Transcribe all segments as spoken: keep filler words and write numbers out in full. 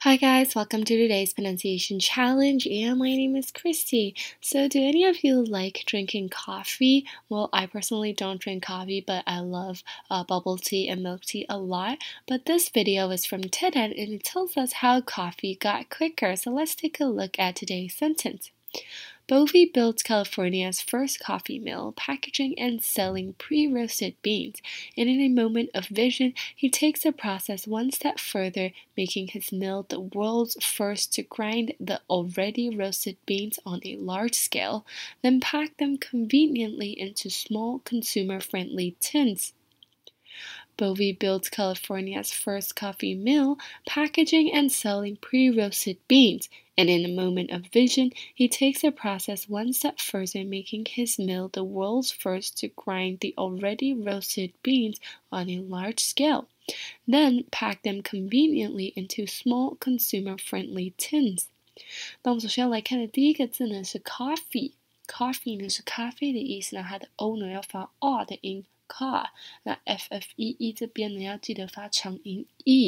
Hi guys, welcome to today's pronunciation challenge, and my name is Christy. So do any of you like drinking coffee? Well, I personally don't drink coffee, but I love uh, bubble tea and milk tea a lot. But this video is from TED-Ed, and it tells us how coffee got quicker. So let's take a look at today's sentence. Bovie built California's first coffee mill, packaging and selling pre-roasted beans, and in a moment of vision, he takes the process one step further, making his mill the world's first to grind the already roasted beans on a large scale, then pack them conveniently into small, consumer-friendly tins. Bovie built California's first coffee mill, packaging and selling pre-roasted beans, and in a moment of vision, he takes the process one step further, making his mill the world's first to grind the already roasted beans on a large scale, then pack them conveniently into small consumer-friendly tins. 那我们首先要来看的第一个字呢是 coffee，coffee 呢是咖啡的意思，那它的 o 呢要发 r 的音。car， 那 f f e e 这边呢要记得发长音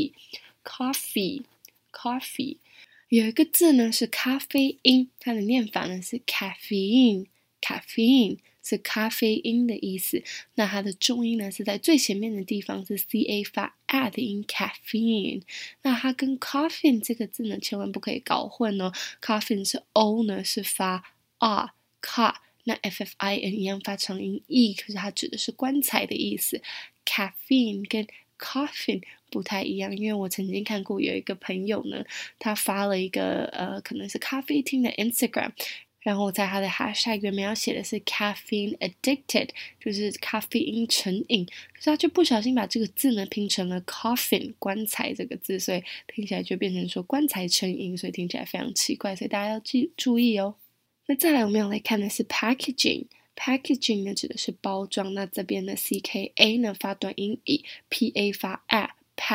e，coffee coffee。有一个字呢是咖啡因，它的念法呢是 caffeine caffeine 是咖啡因的意思。那它的重音呢是在最前面的地方是 ca 发 a 的音 caffeine。那它跟 coffin 这个字呢千万不可以搞混哦。coffin 是 o 呢是发 r car。那 F F I N 一样发长音 e， 可是它指的是棺材的意思。caffeine 跟 coffin 不太一样，因为我曾经看过有一个朋友呢，他发了一个呃，可能是咖啡厅的 Instagram， 然后在他的 hashtag 原本要写的是 caffeine addicted， 就是咖啡因成瘾，可是他就不小心把这个字呢拼成了 coffin 棺材这个字，所以听起来就变成说棺材成瘾，所以听起来非常奇怪，所以大家要记注意哦。那再来我们要来看的是 packaging， packaging 呢指的是包装，那这边的 C K A 呢发短音 e， P A 发 a，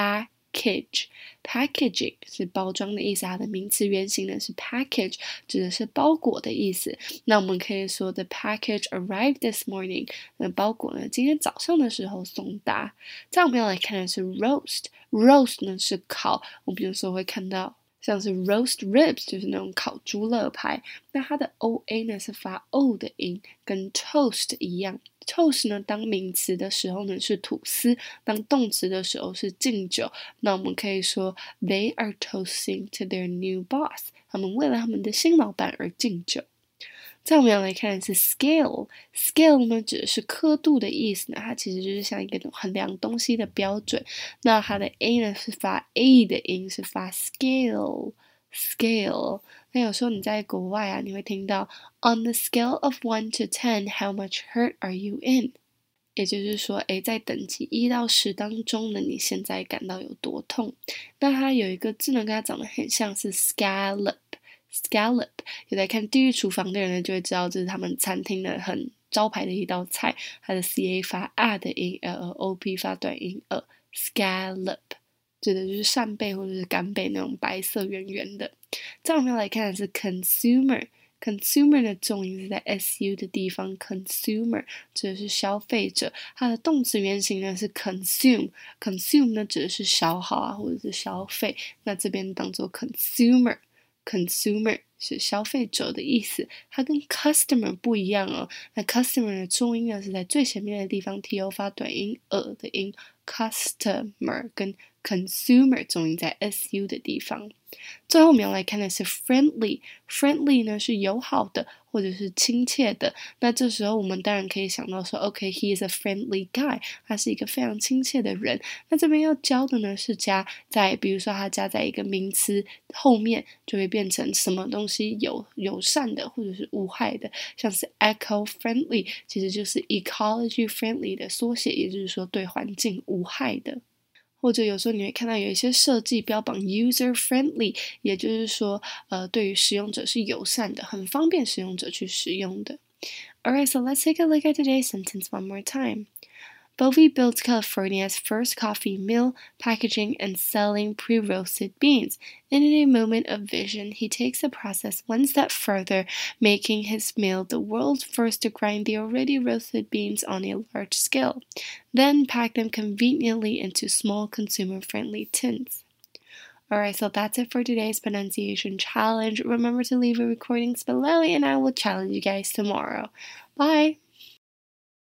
package packaging 是包装的意思，它的名词原形呢是 package， 指的是包裹的意思。那我们可以说 the package arrived this morning， 那包裹呢今天早上的时候送达。再我们要来看的是 roast， roast 呢是烤，我们有时候会看到像是 roast ribs 就是那种烤猪肋排，那它的 o a 呢是发 o 的音，跟 toast 一样。toast 呢当名词的时候呢是吐司，当动词的时候是敬酒。那我们可以说 they are toasting to their new boss， 他们为了他们的新老板而敬酒。再我们要来看的是 scale， scale 呢指的是刻度的意思呢，它其实就是像一个衡量东西的标准。那它的 a 呢是发 a 的音，是发 scale scale。那有时候你在国外啊，你会听到 on the scale of one to ten, how much hurt are you in？ 也就是说，诶，在等级一到十当中呢，你现在感到有多痛？那它有一个字呢，跟它长得很像是 scallop。scallop 有在看地狱厨房的人呢就会知道这是他们餐厅的很招牌的一道菜，它的 ca 发 a 的音 l o p 发短音 a scallop 指的就是扇贝或者是干贝那种白色圆圆的。再我们要来看的是 consumer， consumer 的重音是在 su 的地方， consumer 指的是消费者，它的动词原形呢是 consume， consume 呢指的是消耗啊或者是消费，那这边当做 consumer consumer 是消费者的意思，它跟 customer 不一样哦。那 customer 的重音呢是在最前面的地方 to 发短音 a 的音 customer， 跟 consumer 重音在 su 的地方。最后我们要来看的是 friendly， friendly 呢是友好的或者是亲切的，那这时候我们当然可以想到说 OK he is a friendly guy， 他是一个非常亲切的人。那这边要教的呢是加在比如说他加在一个名词后面就会变成什么东西友友善的或者是无害的，像是 eco friendly 其实就是 ecology friendly 的缩写，也就是说对环境无害的。或者有时候你会看到有一些设计标榜 user friendly， 也就是说呃，对于使用者是友善的，很方便使用者去使用的。Alright, so let's take a look at today's sentence one more time. Bovie built California's first coffee mill, packaging and selling pre-roasted beans. And in a moment of vision, he takes the process one step further, making his mill the world's first to grind the already roasted beans on a large scale, then pack them conveniently into small consumer-friendly tins. Alright, so that's it for today's pronunciation challenge. Remember to leave your recordings below, and I will challenge you guys tomorrow. Bye!